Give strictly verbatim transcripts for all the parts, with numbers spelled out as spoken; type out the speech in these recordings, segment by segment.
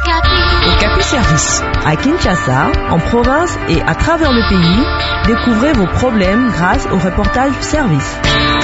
Okapi Service. À Kinshasa, en province et à travers le pays, découvrez vos problèmes grâce au reportage service.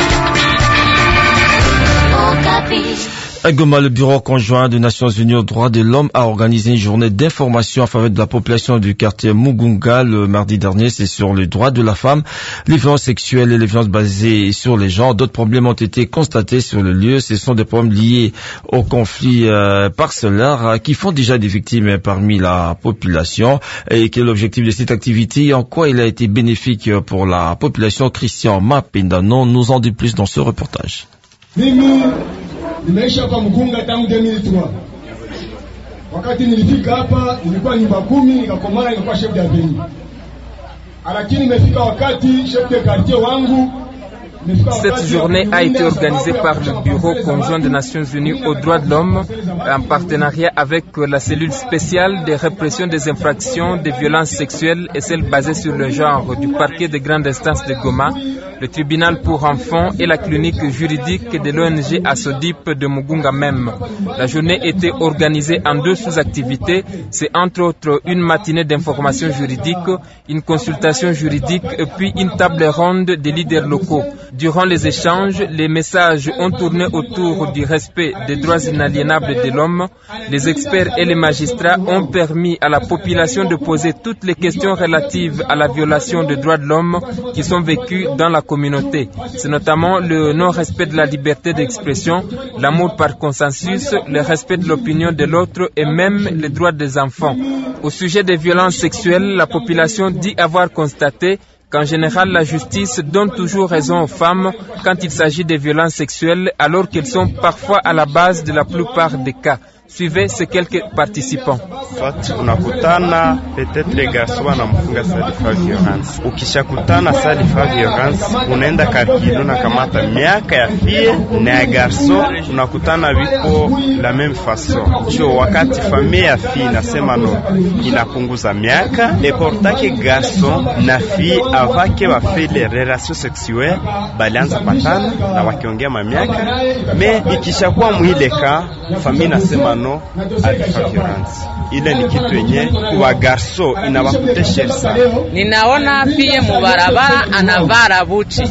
À Goma, le bureau conjoint des Nations Unies aux droits de l'homme a organisé une journée d'information en faveur de la population du quartier Mugunga le mardi dernier. C'est sur les droits de la femme, les violences sexuelles et les violences basées sur les genres. D'autres problèmes ont été constatés sur le lieu. Ce sont des problèmes liés aux conflits euh, parcellaires euh, qui font déjà des victimes parmi la population. Et quel est l'objectif de cette activité et en quoi il a été bénéfique pour la population? Christian Mapendano nous en dit plus dans ce reportage. Mimi nimeisha hapa Mugunga tangu deux mille trois. Wakati nilifika hapa nilikuwa nyumba kumi, nikakomana nilikuwa chef d'avenue. Lakini nimefika wakati chef de quartier wangu. Cette journée a été organisée par le Bureau conjoint des Nations Unies aux droits de l'homme en partenariat avec la cellule spéciale de répression des infractions des violences sexuelles et celles basées sur le genre du parquet de grande instance de Goma, le tribunal pour enfants et la clinique juridique de l'O N G Asodip de Mugunga même. La journée était organisée en deux sous-activités. C'est entre autres une matinée d'information juridique, une consultation juridique et puis une table ronde des leaders locaux. Durant les échanges, les messages ont tourné autour du respect des droits inaliénables de l'homme. Les experts et les magistrats ont permis à la population de poser toutes les questions relatives à la violation des droits de l'homme qui sont vécues dans la communauté. C'est notamment le non-respect de la liberté d'expression, l'amour par consensus, le respect de l'opinion de l'autre et même les droits des enfants. Au sujet des violences sexuelles, la population dit avoir constaté qu'en général, la justice donne toujours raison aux femmes quand il s'agit de violences sexuelles, alors qu'elles sont parfois à la base de la plupart des cas. Suivez ces quelques participants. Soit unakutana peut-être les garçons wanamfunga salifa violence. Ukishakutana salifa violence unaenda karkilo na kamata miaka ya fie na ya garçon unakutana viko la même façon. Sio wakati familia ya fie nasema no inapunguza miaka et pourtant que garçon na fie avant que bafait les relations sexuelles balianza patana na wakiongea miaka mais ikishakuwa mwileka familia nasema no alifa violence. Ile ni kitu yenye kwa garso inawakutesha sana. Ninaona pia mubarabara anavara buchi.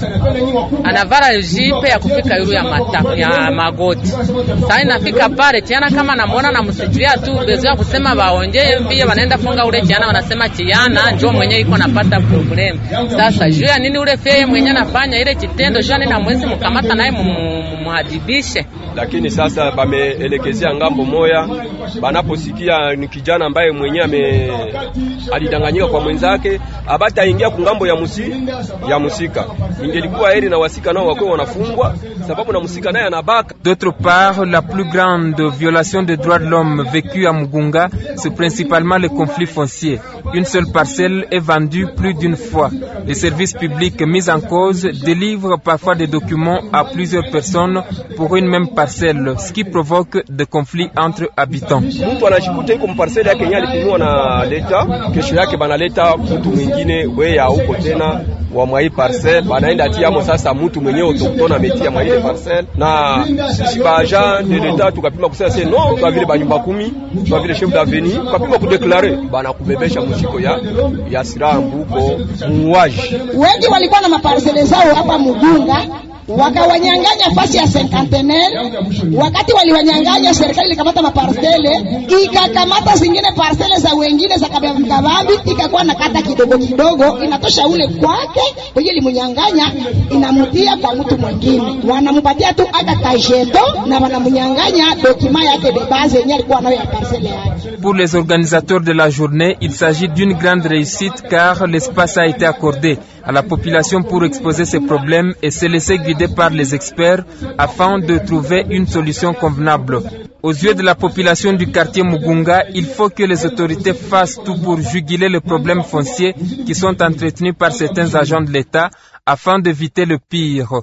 Anavara jipe ya kufika yuru ya mata ya magoti. Sasa inafika pale tiana kama namuona na msikilia tu bezo ya kusema baongee pia wanaenda funga ule tiana wanasema tiana njoo mwenye iko napata problem. Sasa juu ya nini ule feye mwenye anafanya ile kitendo jana na mwezi mkamata naye muadibishe. Lakini sasa bameelekezea ngambo moya, banaposikia ni kijana ambaye mwenyewe ame alidanganyika kwa mwenzake, abata ingia kungambo ya musi ya musika. Ingelikuwa heri na wasika nao wako wanafungwa sababu na musika naye anabaka. D'autre part, la plus grande violation des droits de l'homme vécue à Mugunga, c'est principalement le conflit foncier. Une seule parcelle est vendue plus d'une fois. Les services publics mis en cause délivrent parfois des documents à plusieurs personnes pour une même parcelle, ce qui provoque des conflits entre habitants. Mtu anajikuta iko parcelle yake yenyewe alipimiwa na leta, kesho yake banaleta mtu mwingine wewe ya huko tena wa mwa hii parcelle, banaenda tiamo sasa mtu mwenyewe utokutona metia mwa ile parcelle, na sisi ba agent de l'etat tukapima kusema c'est non, kwa vile ba nyumba kumi, kwa vile chef d'avenue, tukapima kudeclarer bana kubebesha mshiko ya ya silaha mbuko muuaji. Wengi walikuwa na maparcelle zao hapa Mugunga, wakawanyanganya fasi ya cinquantenaire. Wakati waliwanyanganya, serikali ilikamata maparcele, ikakamata zingine parcele za wengine za kabambi, ikakuwa na kata kidogo kidogo, inatosha ule kwake, kwa hiyo limunyanganya inamutia kwa mtu mwingine. Wanampatia tu aka kajeto na wanamunyanganya dokima yake de base yenyewe alikuwa nayo ya parcele yake. Pour les organisateurs de la journée, il s'agit d'une grande réussite car l'espace a été accordé à la population pour exposer ses problèmes et se laisser guider par les experts afin de trouver une solution convenable. Aux yeux de la population du quartier Mugunga, il faut que les autorités fassent tout pour juguler les problèmes fonciers qui sont entretenus par certains agents de l'État afin d'éviter le pire.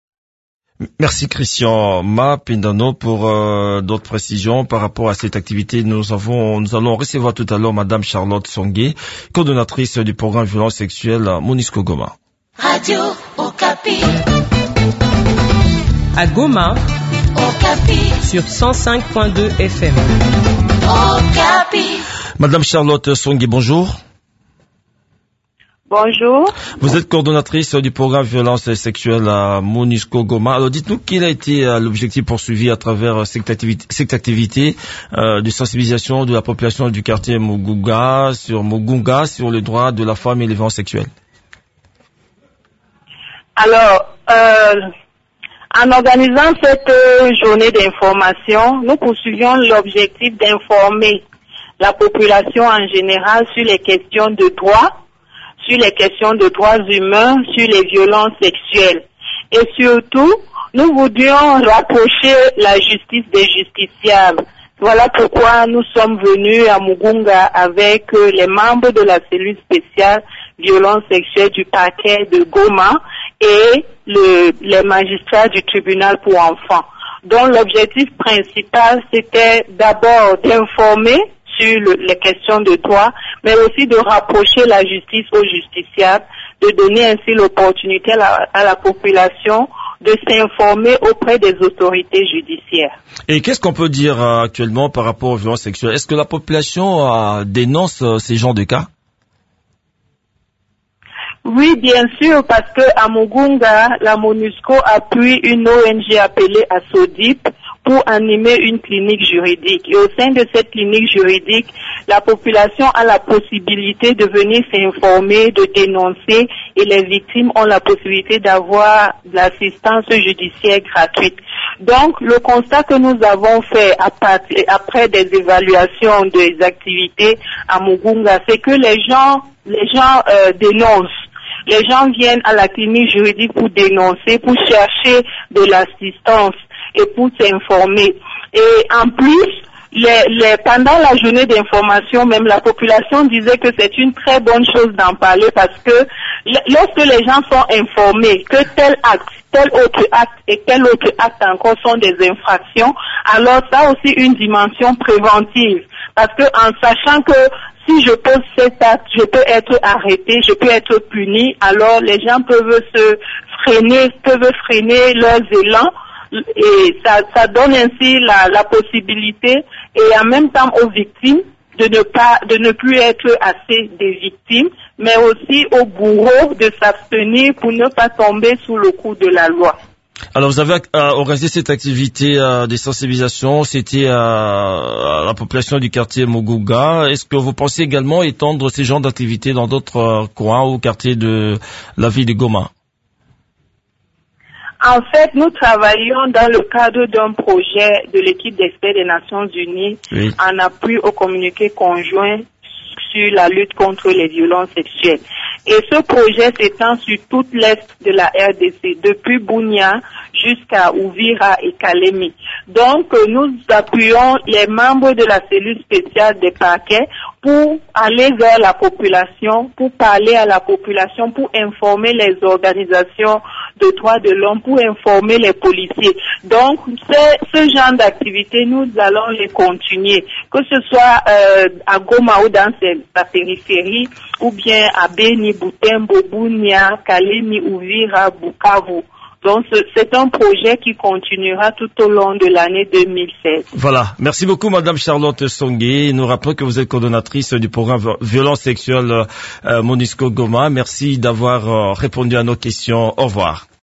Merci Christian Mapendano pour euh, d'autres précisions par rapport à cette activité. Nous avons, nous allons recevoir tout à l'heure Madame Charlotte Songé, coordonnatrice du programme violence sexuelle à Monisco Goma. Radio Okapi. À Goma, Okapi. Sur cent cinq point deux F M. Okapi. Madame Charlotte Songi, bonjour. Bonjour. Vous êtes coordonnatrice du programme violence sexuelle à MONUSCO Goma. Alors dites-nous quel a été euh, l'objectif poursuivi à travers cette activité, cette activité euh, de sensibilisation de la population du quartier Mugunga sur Mugunga sur les droits de la femme et les violences sexuelles. Alors, euh, en organisant cette euh, journée d'information, nous poursuivions l'objectif d'informer la population en général sur les questions de droits, sur les questions de droits humains, sur les violences sexuelles. Et surtout, nous voulions rapprocher la justice des justiciables. Voilà pourquoi nous sommes venus à Mugunga avec euh, les membres de la cellule spéciale violences sexuelles du parquet de Goma et le, les magistrats du tribunal pour enfants. Donc l'objectif principal, c'était d'abord d'informer sur le, les questions de droit, mais aussi de rapprocher la justice aux justiciables, de donner ainsi l'opportunité à la, à la population de s'informer auprès des autorités judiciaires. Et qu'est-ce qu'on peut dire euh, actuellement par rapport aux violences sexuelles? Est-ce que la population euh, dénonce euh, ces genres de cas? Oui, bien sûr, parce que à Mugunga, la MONUSCO appuie une O N G appelée ASODIP pour animer une clinique juridique. Et au sein de cette clinique juridique, la population a la possibilité de venir s'informer, de dénoncer, et les victimes ont la possibilité d'avoir l'assistance judiciaire gratuite. Donc, le constat que nous avons fait après des évaluations des activités à Mugunga, c'est que les gens, les gens euh, dénoncent. Les gens viennent à la clinique juridique pour dénoncer, pour chercher de l'assistance et pour s'informer. Et en plus, les, les, pendant la journée d'information, même la population disait que c'est une très bonne chose d'en parler parce que lorsque les gens sont informés que tel acte, tel autre acte et tel autre acte encore sont des infractions, alors ça a aussi une dimension préventive. Parce que en sachant que si je pose cet acte, je peux être arrêté, je peux être puni, alors les gens peuvent se freiner, peuvent freiner leurs élans, et ça, ça donne ainsi la, la possibilité, et en même temps aux victimes, de ne pas, de ne plus être assez des victimes, mais aussi aux bourreaux de s'abstenir pour ne pas tomber sous le coup de la loi. Alors vous avez euh, organisé cette activité euh, de sensibilisation, c'était euh, à la population du quartier Mugunga. Est-ce que vous pensez également étendre ces genres d'activités dans d'autres euh, coins ou quartiers de la ville de Goma? En fait, nous travaillons dans le cadre d'un projet de l'équipe d'experts des Nations Unies oui. en appui au communiqué conjoint sur la lutte contre les violences sexuelles. Et ce projet s'étend sur toute l'est de la R D C, depuis Bunia jusqu'à Uvira et Kalemi. Donc, nous appuyons les membres de la cellule spéciale des parquets pour aller vers la population, pour parler à la population, pour informer les organisations de droits de l'homme, pour informer les policiers. Donc, ce genre d'activités, nous allons les continuer, que ce soit euh, à Goma ou dans la périphérie, ou bien à Beni, Butembo, Bunia, Kalemi, Uvira, Bukavu. Donc, c'est un projet qui continuera tout au long de l'année deux mille seize. Voilà. Merci beaucoup, Madame Charlotte Songi. Nous rappelons que vous êtes coordonnatrice du programme Violence sexuelle euh, MONUSCO Goma. Merci d'avoir euh, répondu à nos questions. Au revoir.